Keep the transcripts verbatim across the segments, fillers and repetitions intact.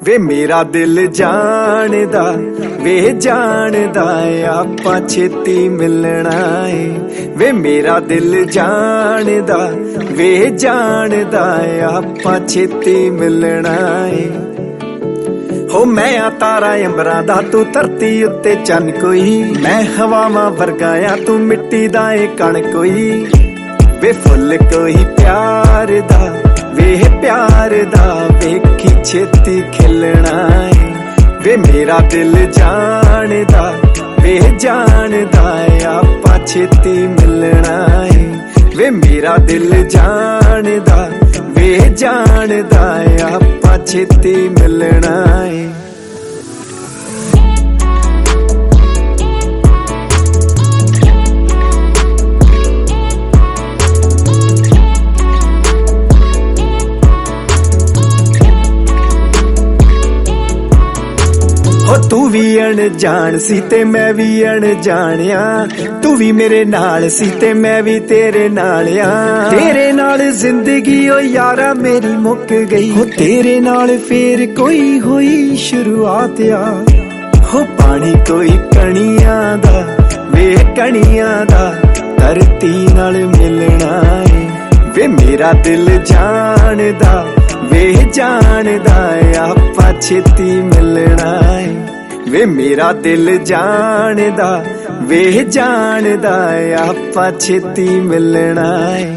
ਵੇ ਮੇਰਾ ਦਿਲ ਜਾਣਦਾ ਵੇ ਜਾਣਦਾ ਆਪਾਂ ਛੇਤੀ ਮਿਲਣਾ ਏ। ਵੇ ਮੇਰਾ ਦਿਲ ਜਾਣਦਾ ਵੇ ਜਾਣਦਾ ਆਪਾਂ ਛੇਤੀ ਮਿਲਣਾ ਏ। ਹੋ ਮੈਂ ਆ ਤਾਰਾ ਅੰਬਰਾਂ ਦਾ ਤੂੰ ਧਰਤੀ ਉੱਤੇ ਚੰਨ ਕੋਈ, ਮੈਂ ਹਵਾਵਾਂ ਵਰਗਾ ਆ ਤੂੰ ਮਿੱਟੀ ਦਾ ਏ ਕਣ ਕੋਈ। ਵੇ ਫੁੱਲ ਕੋਈ ਪਿਆਰ ਦਾ ਵੇ ਪਿਆਰ ਦਾ ਵੇਖੀ ਛੇਤੀ ਖਿਲਣਾ ਏ। ਵੇ ਮੇਰਾ ਦਿਲ ਜਾਣਦਾ ਵੇ ਜਾਣਦਾ ਆਪਾਂ ਛੇਤੀ ਮਿਲਣਾ ਏ। ਵੇ ਮੇਰਾ ਦਿਲ ਜਾਣਦਾ ਵੇ ਜਾਣਦਾ ਆਪਾਂ ਛੇਤੀ ਮਿਲਣਾ ਏ। ਹੋ ਤੂੰ ਵੀ ਅਣਜਾਣ ਸੀ ਤੇ ਮੈਂ ਵੀ ਅਣਜਾਣਿਆ, ਤੂੰ ਵੀ ਮੇਰੇ ਨਾਲ ਸੀ ਤੇ ਮੈਂ ਵੀ ਤੇਰੇ ਨਾਲ ਆ। ਤੇਰੇ ਨਾਲ ਜ਼ਿੰਦਗੀ ਓ ਯਾਰਾ ਮੇਰੀ ਮੁੱਕ ਗਈ, ਹੋ ਤੇਰੇ ਨਾਲ ਫੇਰ ਕੋਈ ਹੋਈ ਸ਼ੁਰੂਆਤ ਆ। ਹੋ ਪਾਣੀ ਕੋਈ ਕਣੀਆਂ ਦਾ ਵੇ ਕਣੀਆਂ ਦਾ ਧਰਤੀ ਨਾਲ ਮਿਲਣਾ ਏ। ਵੇ ਮੇਰਾ ਦਿਲ ਜਾਣਦਾ ਵੇ ਜਾਣਦਾ ਆਪਾਂ ਛੇਤੀ ਮਿਲਣਾ ਏ। ਵੇ ਮੇਰਾ ਦਿਲ ਜਾਣਦਾ ਵੇ ਜਾਣਦਾ ਆਪਾਂ ਛੇਤੀ ਮਿਲਣਾ ਏ।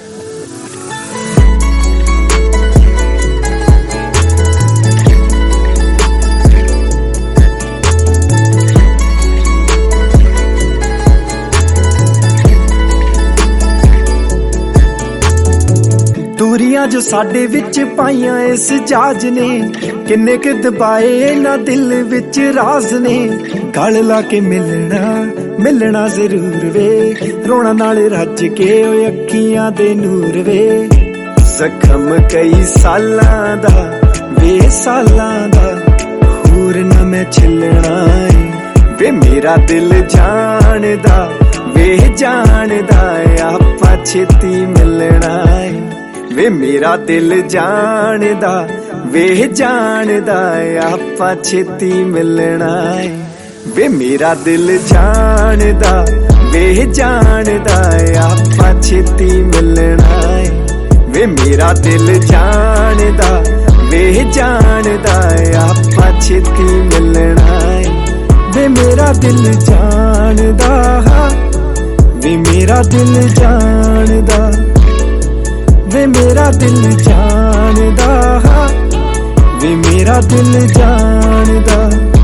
ਦੂਰੀਆਂ ਜੋ ਸਾਡੇ ਵਿੱਚ ਪਾਈਆਂ ਇਸ ਜਾਜ ਨੇ, ਕਿੰਨੇ ਕੁ ਦਬਾਏ ਇਹਨਾਂ ਦਿਲ ਵਿੱਚ ਰਾਜ਼ ਨੇ। ਗਲ ਲਾ ਕੇ ਮਿਲਣਾ ਮਿਲਣਾ ਜ਼ਰੂਰ ਵੇ, ਰੋਣਾ ਨਾਲ ਰੱਜ ਕੇ ਓਏ ਅੱਖੀਆਂ ਦੇ ਨੂਰ ਵੇ। ਜ਼ਖਮ ਕਈ ਸਾਲਾਂ ਦਾ ਵੇ ਸਾਲਾਂ ਦਾ ਹੋਰ ਨਾ ਮੈਂ ਛਿਲਣਾ ਏ। ਵੇ ਮੇਰਾ ਦਿਲ ਜਾਣਦਾ ਵੇ ਜਾਣਦਾ ਆਪਾਂ ਛੇਤੀ ਮਿਲਣਾ ਏ। ਵੇ ਮੇਰਾ ਦਿਲ ਜਾਣਦਾ ਵੇ ਜਾਣਦਾ ਆਪਾਂ ਛੇਤੀ ਮਿਲਣਾ ਏ। ਵੇ ਮੇਰਾ ਦਿਲ ਜਾਣਦਾ ਵੇ ਜਾਣਦਾ ਆਪਾਂ ਛੇਤੀ ਮਿਲਣਾ ਏ। ਵੇ ਮੇਰਾ ਦਿਲ ਜਾਣਦਾ ਵੇ ਜਾਣਦਾ ਆਪਾਂ ਛੇਤੀ ਮਿਲਣਾ ਏ। ਵੇ ਮੇਰਾ ਦਿਲ ਜਾਣਦਾ ਵੇ ਮੇਰਾ ਦਿਲ ਜਾਣਦਾ ਵੇ ਮੇਰਾ ਦਿਲ ਜਾਣਦਾ ਵੇ ਮੇਰਾ ਦਿਲ ਜਾਣਦਾ।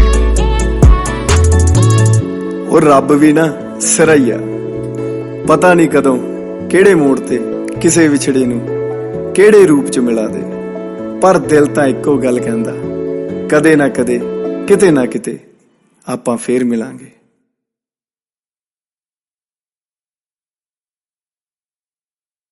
ਉਹ ਰੱਬ ਵੀ ਨਾ ਸਿਰਈਆ, ਪਤਾ ਨਹੀਂ ਕਦੋਂ ਕਿਹੜੇ ਮੋੜ ਤੇ ਕਿਸੇ ਵਿਛੜੇ ਨੂੰ ਕਿਹੜੇ ਰੂਪ ਚ ਮਿਲਾ ਦੇ। ਪਰ ਦਿਲ ਤਾਂ ਇੱਕੋ ਗੱਲ ਕਹਿੰਦਾ, ਕਦੇ ਨਾ ਕਦੇ ਕਿਤੇ ਨਾ ਕਿਤੇ ਆਪਾਂ ਫੇਰ ਮਿਲਾਂਗੇ।